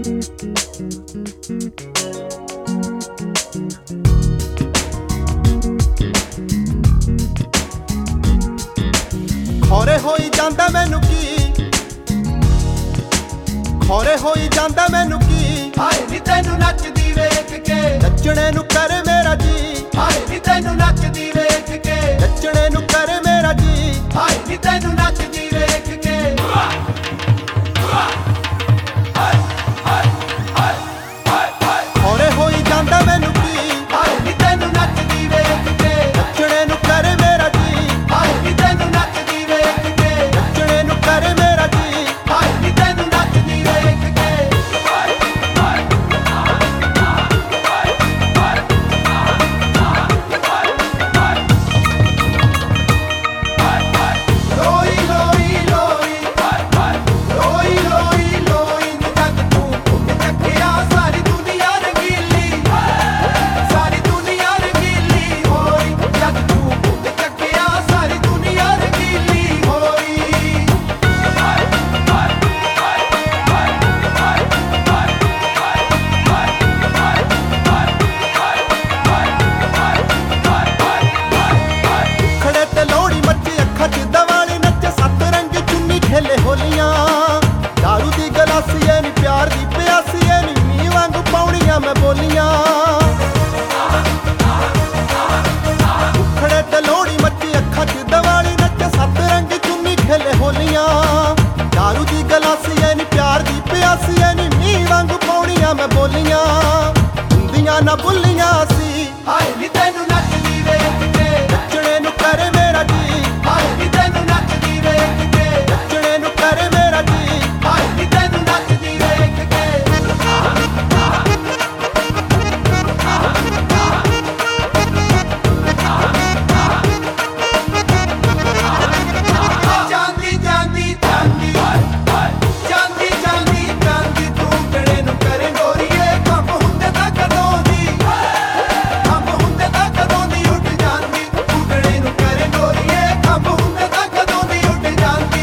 ਖੌਰੇ ਹੋਈ ਜਾਂਦਾ ਮੈਨੂੰ ਕੀ, ਖੌਰੇ ਹੋਈ ਜਾਂਦਾ ਮੈਨੂੰ ਕੀ। ਹਾਏ ਨੀ ਤੈਨੂੰ ਨੱਚਦੀ ਵੇਖ ਕੇ, ਨੱਚਣੇ ਨੂੰ ਕਰੇ ਮੇਰਾ ਜੀ। ਹਾਏ ਨੀ ਤੈਨੂੰ ਨੱਚਦੀ ਵੇਖ ਕੇ, ਨੱਚਣੇ ਨੂੰ ਕਰੇ ਮੇਰਾ ਜੀ। ਹਾਏ ਨੀ ਤੈਨੂੰ ਨੱਚਦੀ ਵੇਖ ਕੇ। ਖੌਰੇ ਹੋਈ ਜਾਂਦਾ ਮੈਨੂੰ ਕੀ, ਹਾਏ ਨੀ ਤੈਨੂੰ ਨੱਚਦੀ ਵੇਖ ਕੇ, ਨੱਚਣੇ ਨੂੰ ਕਰੇ ਮੇਰਾ ਜੀ। ਹਾਏ ਨੀ ਤੈਨੂੰ ਨੱਚਦੀ ਵੇਖ ਕੇ, ਨੱਚਣੇ ਨੂੰ ਕਰੇ ਮੇਰਾ ਜੀ। ਹਾਏ ਨੀ ਤੈਨੂੰ ਨੱਚਦੀ ਵੇਖ ਕੇ। ਲੋਈ ਲੋਈ ਲੋਈ, ਲੋਈ ਲੋਈ ਲੋਈ ਨੀ ਜੱਗ ਤੂੰ ਭੁੱਲ ਚੱਕਿਆ, ਸਾਰੀ ਦੁਨੀਆ ਰੰਗੀਲੀ, ਸਾਰੀ ਦੁਨੀਆ ਰੰਗੀਲੀ ਹੋਈ। ਜੱਗ ਤੂੰ ਭੁੱਲ ਚੱਕਿਆ, ਸਾਰੀ ਦੁਨੀਆ ਰੰਗੀਲੀ ਹੋਈ। ਖੜੇ ਤੇ ਲੋਹੜੀ ਮੱਚੀ ਅੱਖਾਂ 'ਚ ਦਵਾਲੀ ਨੱਚੇ, ਸੱਤ ਰੰਗ ਚੁੰਨੀ ਖੇਲੇ ਹੋਲੀਆਂ। ਦਾਰੂ ਦੀ ਗਲਾਸੀ ਐ ਨੀ ਪਿਆਰ ਦੀ ਪਿਆਸੀ ਐ ਨੀ, ਮੀਂਹ ਵਾਂਗੂ ਪਾਉਣੀਆਂ ਮੈਂ ਬੋਲੀਆਂ। ਖੜੇ ਤੇ ਲੋਹੜੀ ਮੱਚੀ ਅੱਖਾਂ 'ਚ ਦਵਾਲੀ ਨੱਚੇ, ਸੱਤ ਰੰਗ ਚੁੰਨੀ ਖੇਲੇ ਹੋਲੀਆਂ। ਦਾਰੂ ਦੀ ਗਲਾਸੀ ਐ ਨੀ ਪਿਆਰ ਦੀ ਪਿਆਸੀ ਐ ਨੀ, ਮੀਂਹ ਵਾਂਗੂ ਪਾਉਣੀਆਂ ਮੈਂ ਬੋਲੀਆਂ। ਹੁੰਦੀਆਂ ਨਾ ਬੁੱਲੀਆਂ ਸੀ, ਹਾਏ ਨੀ ਤੈਨੂੰ ਨੱਚਦੀ ਵੇਖ ਕੇ, ਨੱਚਣੇ ਨੂੰ ਕਰੇ ਮੇਰਾ ਜੀ। ਹਾਏ ਨੀ ਤੈਨੂੰ ਨੱਚਦੀ ਵੇਖ ਕੇ, ਨੱਚਣੇ ਨੂੰ ਕਰੇ ਮੇਰਾ ਜੀ। ਹਾਏ ਨੀ ਤੈਨੂੰ ਨੱਚਦੀ ਵੇਖ ਕੇ। ਜਾਂਦੀ ਜਾਂਦੀ ਜਾਂਦੀ, ਜਾਂਦੀ ਜਾਂਦੀ ਜਾਂਦੀ, ਤੂੰ ਕਿਹੜੇ ਨੂੰ ਕਰੇ ਗੋਰੀਏ। ਕੰਮ ਹੁੰਦੇ ਤਾਂ ਕਦੋਂ ਦੀ, ਕੰਮ ਹੁੰਦੇ ਤਾਂ ਕਦੋਂ ਦੀ ਉੱਡ ਜਾਂਦੀ। ਤੂੰ ਕਿਹੜੇ ਨੂੰ ਕਰੇ ਗੋਰੀਏ, ਕੰਮ ਹੁੰਦੇ ਤਾਂ ਕਦੋਂ ਦੀ ਉੱਡ ਜਾਂਦੀ।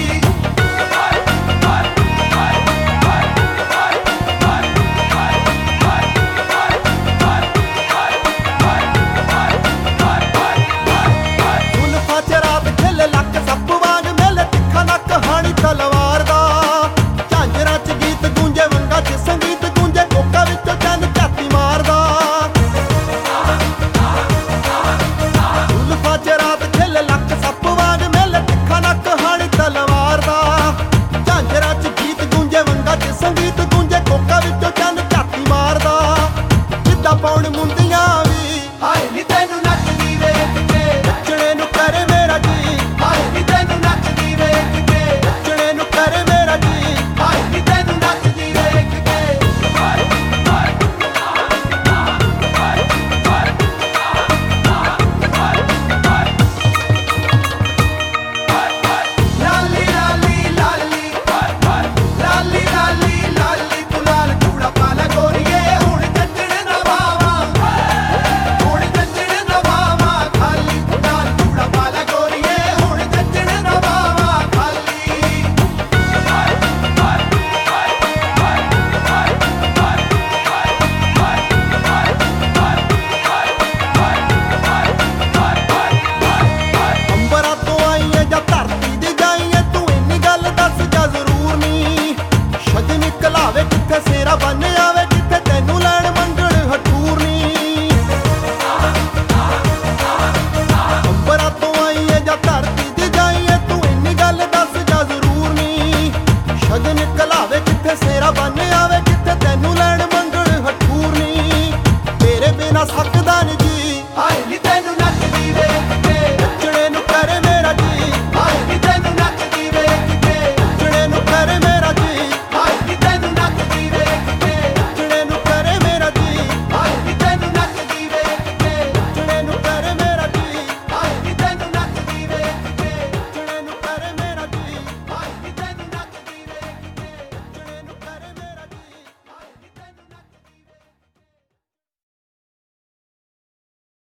ਜ਼ੁਲਫਾਂ 'ਚ ਰਾਤ ਖਿਲ ਲੱਕ ਸੱਪ ਵਾਂਗ ਮੇਲੇ, ਤਿੱਖਾ ਨੱਕ ਹਾਣੀ ਤਲਵਾਰ ਦਾ। ਝਾਂਜਰਾਂ 'ਚ ਗੀਤ ਗੂੰਜੇ, ਵੰਗਾਂ 'ਚ ਸੰਗੀਤ ਗੂੰਜੇ, ਕੋਕਾ ਵਿੱਚੋਂ ਚੰਨ ਝਾਤੀ ਮਾਰਦਾ। ਜ਼ੁਲਫਾਂ 'ਚ ਰਾਤ ਖਿਲ ਲੱਕ ਸੱਪ ਵਾਂਗ ਮੇਲੇ, ਤਿੱਖਾ ਨੱਕ ਹਾਣੀ ਤਲਵਾਰ ਦਾ। ਝਾਂਜਰਾਂ 'ਚ ਗੀਤ ਗੂੰਜੇ, ਵੰਗਾਂ 'ਚ ਸੰਗੀਤ